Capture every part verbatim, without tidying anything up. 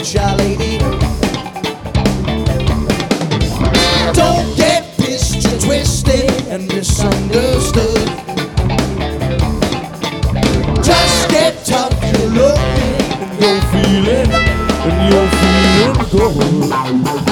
shy lady. Don't get pissed and twisted and misunderstood. Just get tough, you're looking and you're feeling, and you're feeling good.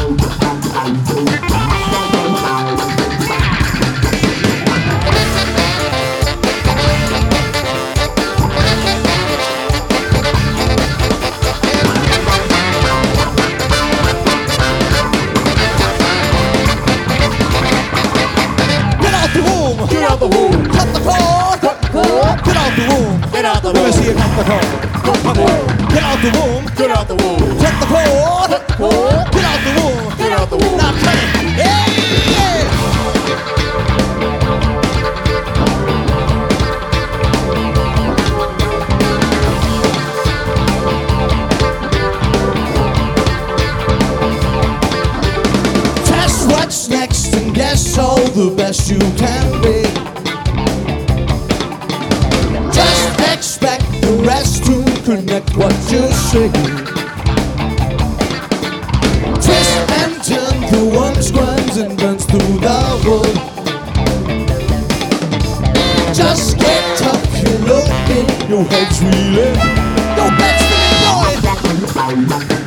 Get out the room. Cut the cord. Cut the cord. Get out the room. Get out the room. Let me see you cut the cord. Cut the cord. Get out the room. Get out the room. Cut the cord. Cut the cord. Get out the room. Get out the room. Now cut it. Yeah, yeah. Test what's next and guess all the best you can be. Expect the rest to connect what you see. Twist and turn the worm squirms and burns through the wood. Just get tough, you're looking, your head's reeling, your bed's feeling void.